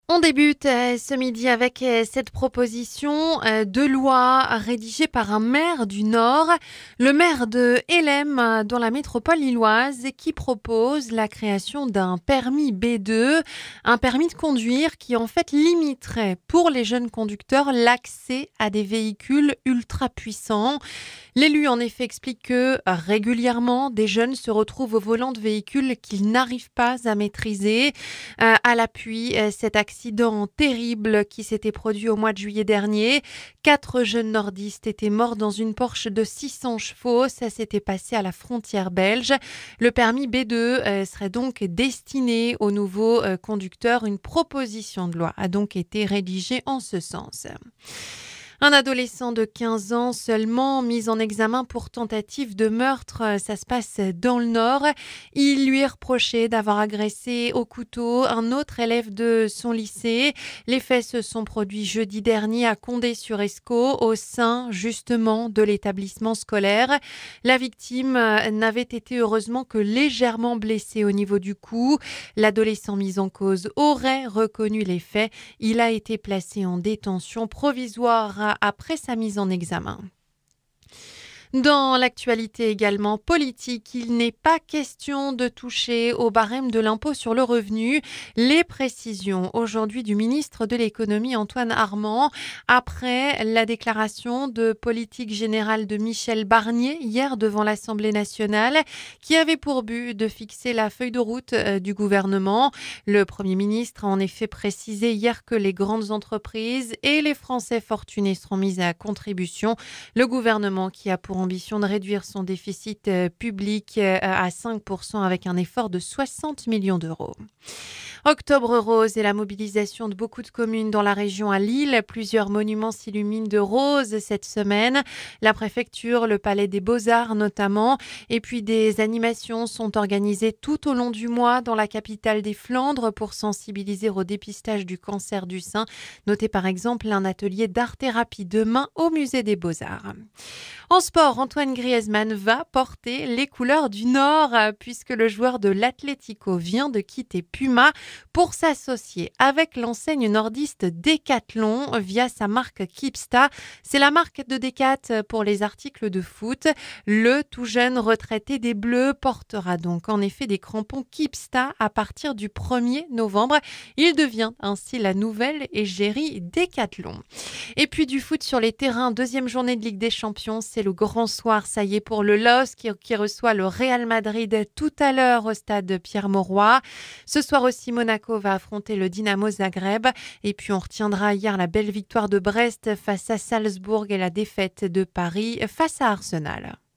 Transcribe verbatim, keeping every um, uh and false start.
On débute euh, ce midi avec euh, cette proposition euh, de loi rédigée par un maire du Nord, le maire de Hélène euh, dans la métropole lilloise, qui propose la création d'un permis B deux, un permis de conduire qui en fait limiterait pour les jeunes conducteurs l'accès à des véhicules ultra puissants. L'élu en effet explique que euh, régulièrement des jeunes se retrouvent au volant de véhicules qu'ils n'arrivent pas à maîtriser. Euh, à l'appui, euh, cet accident terrible qui s'était produit au mois de juillet dernier. Quatre jeunes nordistes étaient morts dans une Porsche de six cents chevaux. Ça s'était passé à la frontière belge. Le permis B deux euh, serait donc destiné aux nouveaux euh, conducteurs. Une proposition de loi a donc été rédigée en ce sens. Un adolescent de quinze ans seulement mis en examen pour tentative de meurtre. Ça se passe dans le Nord. Il lui est reproché d'avoir agressé au couteau un autre élève de son lycée. Les faits se sont produits jeudi dernier à Condé-sur-Escaut, au sein justement de l'établissement scolaire. La victime n'avait été heureusement que légèrement blessée au niveau du cou. L'adolescent mis en cause aurait reconnu les faits. Il a été placé en détention provisoire après sa mise en examen. Dans l'actualité également politique, il n'est pas question de toucher au barème de l'impôt sur le revenu. Les précisions aujourd'hui du ministre de l'économie Antoine Armand après la déclaration de politique générale de Michel Barnier hier devant l'Assemblée nationale qui avait pour but de fixer la feuille de route du gouvernement. Le Premier ministre a en effet précisé hier que les grandes entreprises et les Français fortunés seront mis à contribution. Le gouvernement qui a pour ambition de réduire son déficit public à cinq pour cent avec un effort de soixante millions d'euros. Octobre rose et la mobilisation de beaucoup de communes dans la région à Lille. Plusieurs monuments s'illuminent de rose cette semaine. La préfecture, le palais des Beaux-Arts notamment. Et puis des animations sont organisées tout au long du mois dans la capitale des Flandres pour sensibiliser au dépistage du cancer du sein. Notez par exemple un atelier d'art-thérapie demain au musée des Beaux-Arts. En sport, Antoine Griezmann va porter les couleurs du Nord puisque le joueur de l'Atlético vient de quitter Puma pour s'associer avec l'enseigne nordiste Decathlon via sa marque Keepsta. C'est la marque de Decat pour les articles de foot. Le tout jeune retraité des Bleus portera donc en effet des crampons Keepsta à partir du premier novembre. Il devient ainsi la nouvelle égérie Decathlon. Et puis du foot sur les terrains, deuxième journée de Ligue des Champions, c'est le grand soir, ça y est, pour le L O S qui, qui reçoit le Real Madrid tout à l'heure au stade Pierre-Mauroy. Ce soir aussi, Monaco va affronter le Dynamo Zagreb. Et puis on retiendra hier la belle victoire de Brest face à Salzbourg et la défaite de Paris face à Arsenal.